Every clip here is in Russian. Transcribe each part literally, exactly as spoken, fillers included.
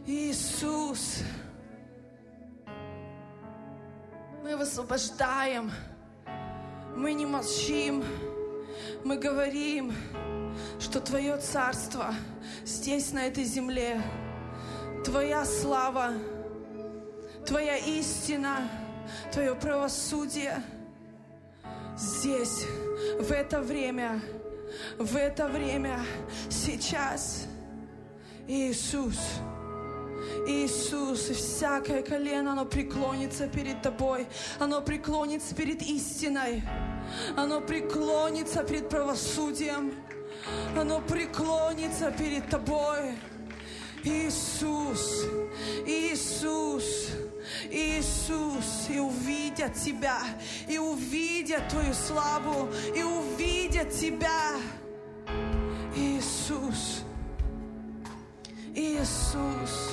Иисус, мы высвобождаем, мы не молчим, мы говорим, что Твое царство здесь, на этой земле, Твоя слава, Твоя истина, Твое правосудие здесь, в это время, в это время, сейчас. Иисус, Иисус, и всякое колено, оно преклонится перед Тобой, оно преклонится перед истиной, оно преклонится перед правосудием, оно преклонится перед Тобой. Иисус, Иисус, Иисус, и увидят Тебя, и увидят Твою славу, и увидят Тебя. Иисус, Иисус,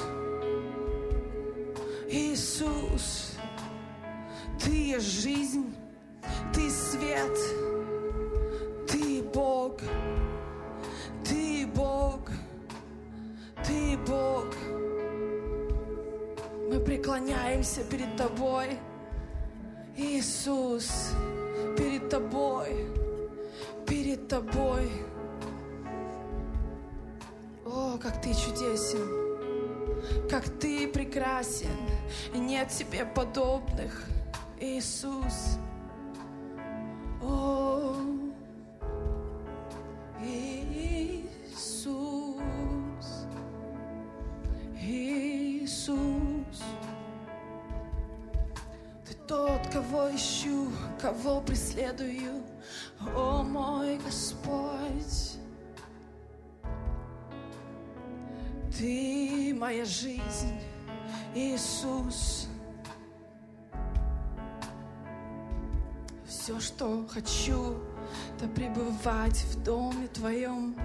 Иисус, Ты есть жизнь, Ты свет, Ты Бог, Ты Бог, Ты Бог. Мы преклоняемся перед Тобой, Иисус, перед Тобой, перед Тобой. О, как Ты чудесен, как Ты прекрасен, и нет Тебе подобных, Иисус. О, Иисус, Иисус, Ты тот, кого ищу, кого преследую, о мой Господь. Ты моя жизнь, Иисус. Все, что хочу, это пребывать в доме Твоем,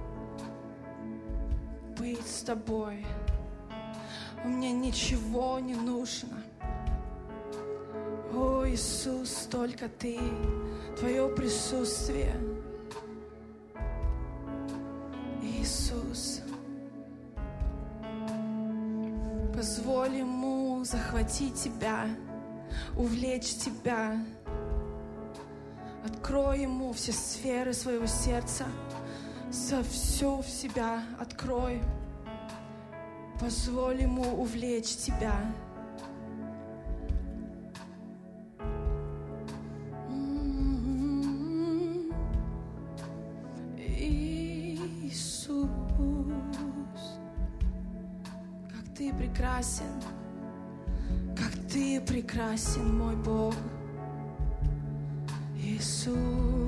быть с Тобой. Мне ничего не нужно. О, Иисус, только Ты, Твое присутствие. Иисус, позволь Ему захватить Тебя, увлечь Тебя. Открой Ему все сферы своего сердца, за все в себя открой. Позволь Ему увлечь Тебя. Иисус, как Ты прекрасен, как Ты прекрасен, мой Бог. Иисус,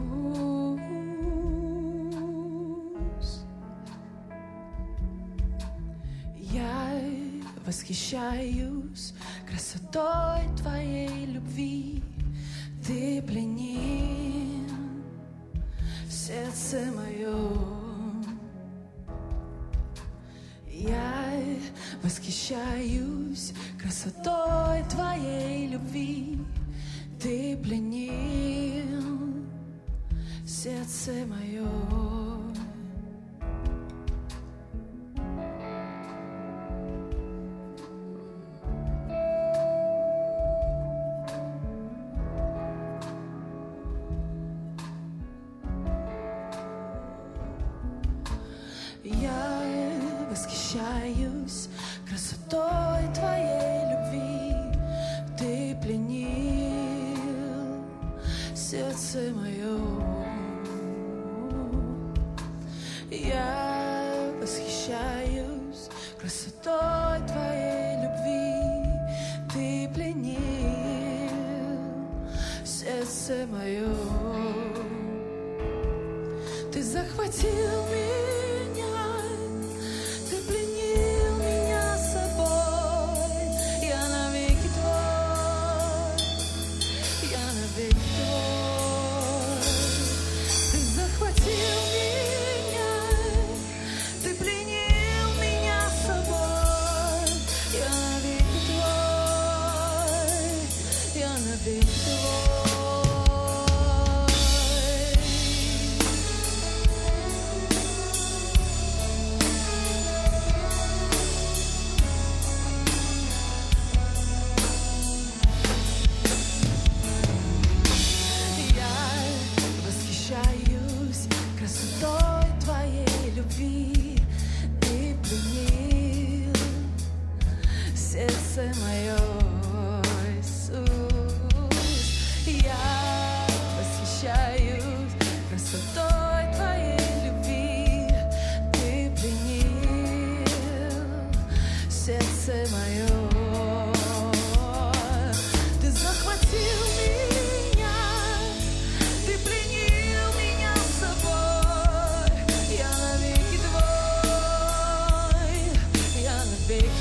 я восхищаюсь красотой Твоей любви. Ты пленил сердце мое. Я восхищаюсь красотой Твоей любви. Ты пленил сердце мое. Я восхищаюсь красотой Твоей любви. Ты пленил сердце мое. Я восхищаюсь красотой Твоей любви. Ты пленил сердце мое. Ты захватил меня, Ты пленил меня собой. Я навеки Твой, я навеки Твой. Ты захватил меня, Ты пленил меня собой. Я навеки Твой, я навеки Твой. сердце мое, Иисус. Я восхищаюсь красотой Твоей любви. Ты пленил сердце мое. Ты захватил меня, Ты пленил меня собой. Я навеки Твой, я навеки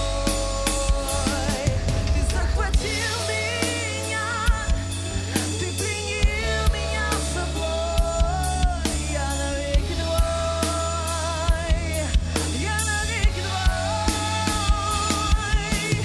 Твой. Ты захватил меня, Ты пленил меня собой. Я навеки Твой, я навеки Твой.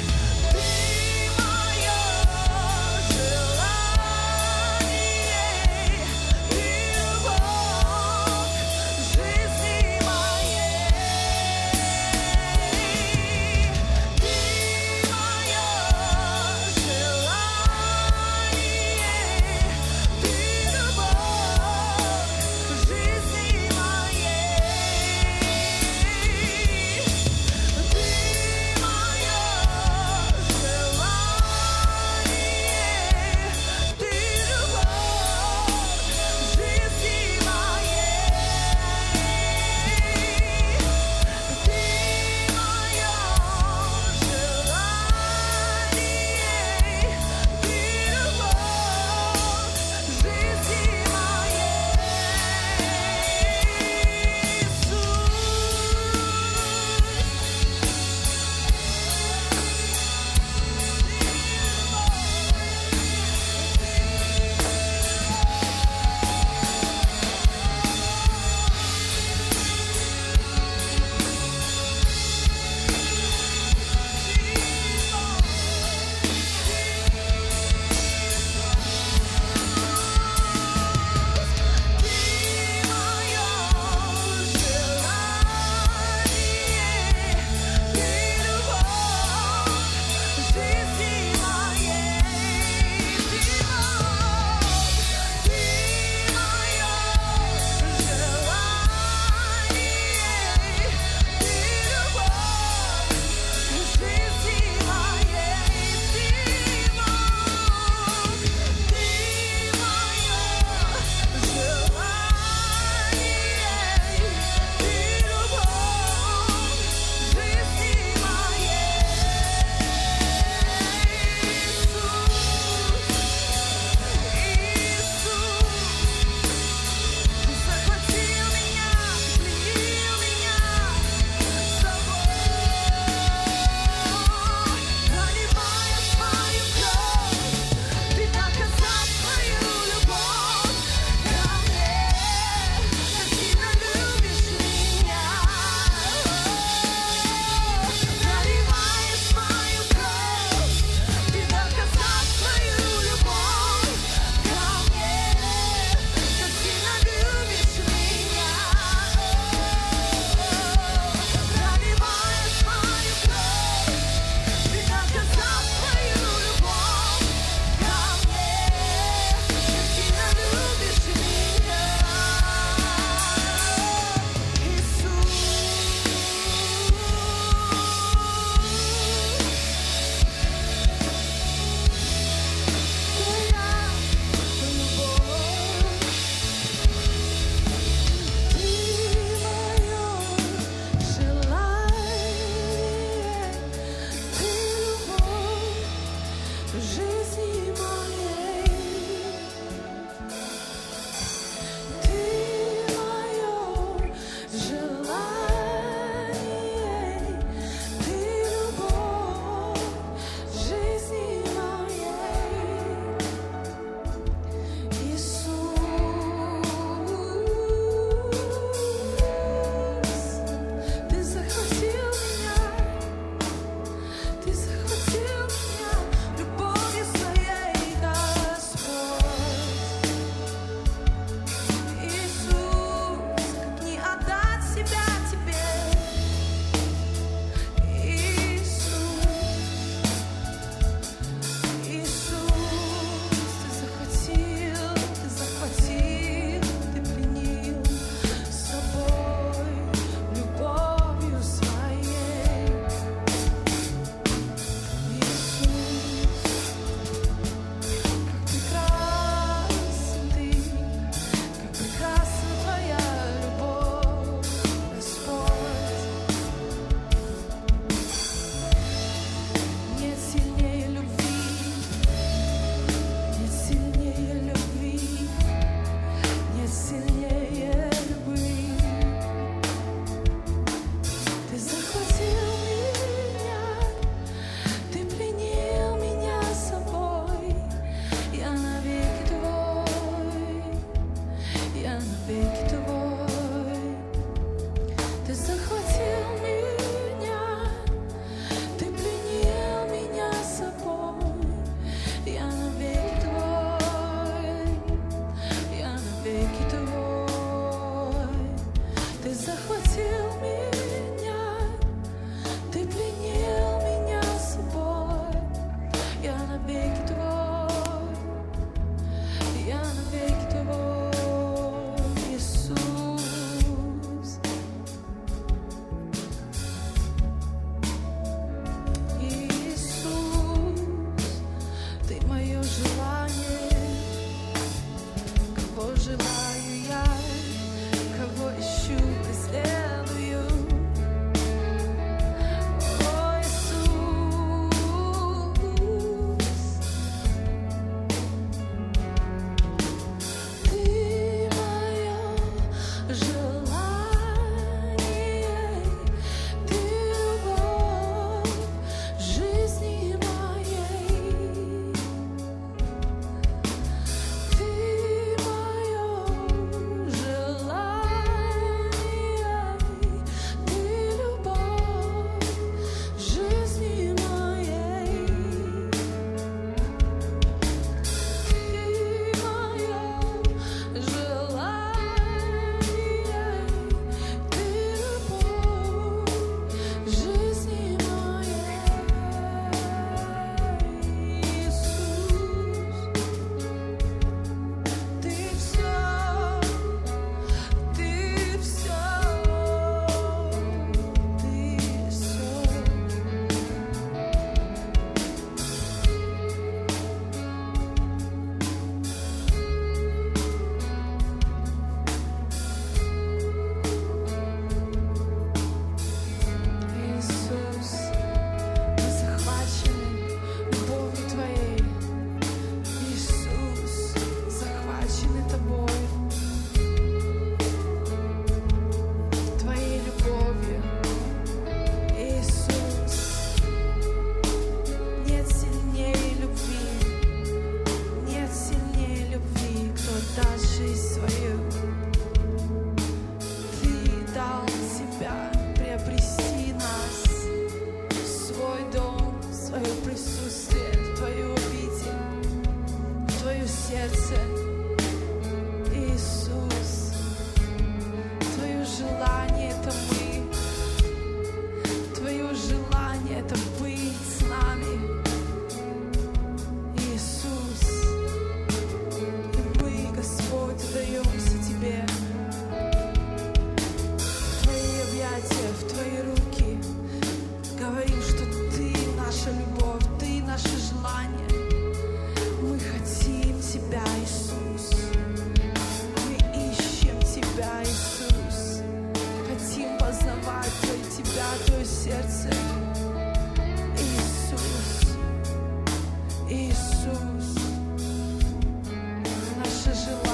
Иисус. Наше желание